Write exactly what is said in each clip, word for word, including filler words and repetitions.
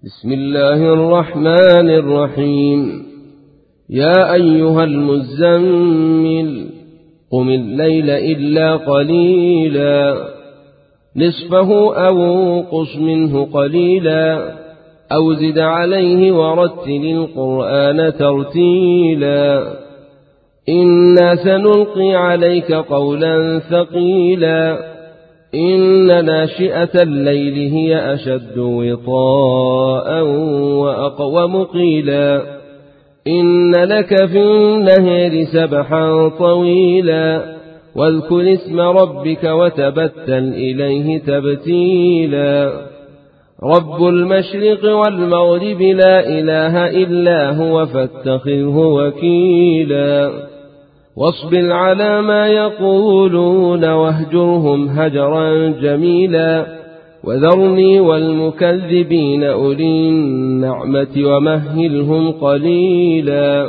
بسم الله الرحمن الرحيم. يا أيها المزمل قم الليل إلا قليلا نصفه أو انقص منه قليلا أو زد عليه ورتل القرآن ترتيلا إنا سنلقي عليك قولا ثقيلا إن ناشئة الليل هي أشد وطاء وأقوم قيلا إن لك في النهار سبحا طويلا واذكر اسم ربك وتبتل إليه تبتيلا رب المشرق والمغرب لا إله إلا هو فاتخذه وكيلا واصبر على ما يقولون واهجرهم هجرا جميلا وذرني والمكذبين أولي النعمة ومهلهم قليلا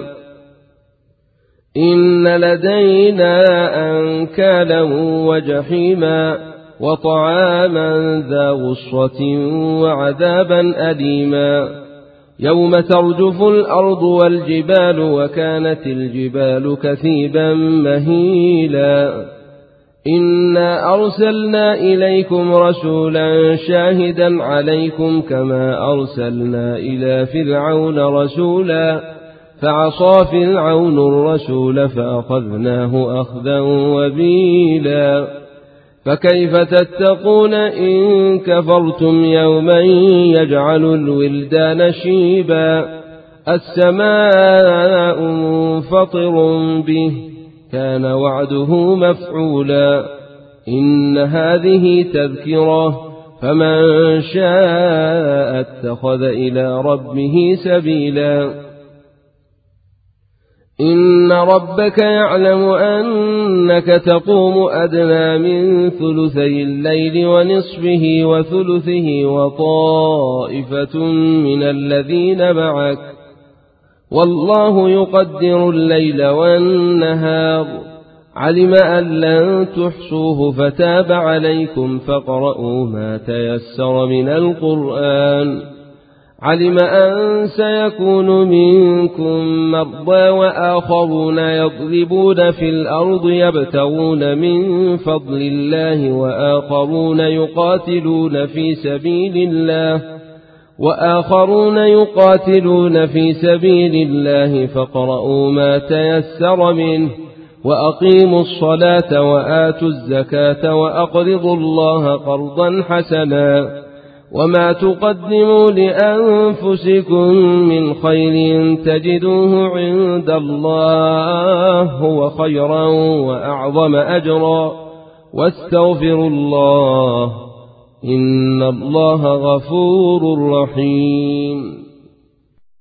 إن لدينا أنكالا وجحيما وطعاما ذا غصة وعذابا أليما يوم ترجف الأرض والجبال وكانت الجبال كثيبا مهيلا إنا أرسلنا إليكم رسولا شاهدا عليكم كما أرسلنا إلى فرعون رسولا فعصى فرعون الرسول فأخذناه أخذا وبيلا فكيف تتقون إن كفرتم يوما يجعل الولدان شيبا السماء منفطر به كان وعده مفعولا إن هذه تذكرة فمن شاء اتخذ إلى ربه سبيلا إن ربك يعلم أنك تقوم أدنى من ثلثي الليل ونصفه وثلثه وطائفة من الذين معك والله يقدر الليل والنهار علم أن لن تحصوه فتاب عليكم فاقرؤوا ما تيسر من القرآن علم أن سيكون منكم مرضى وآخرون يضربون في الأرض يبتغون من فضل الله وآخرون يقاتلون في سبيل الله وآخرون يقاتلون في سبيل الله فاقرؤوا ما تيسر منه وأقيموا الصلاة وآتوا الزكاة وأقرضوا الله قرضا حسنا وما تقدموا لأنفسكم من خير تجدوه عند الله هو خيرا وأعظم أجرا واستغفروا الله إن الله غفور رحيم.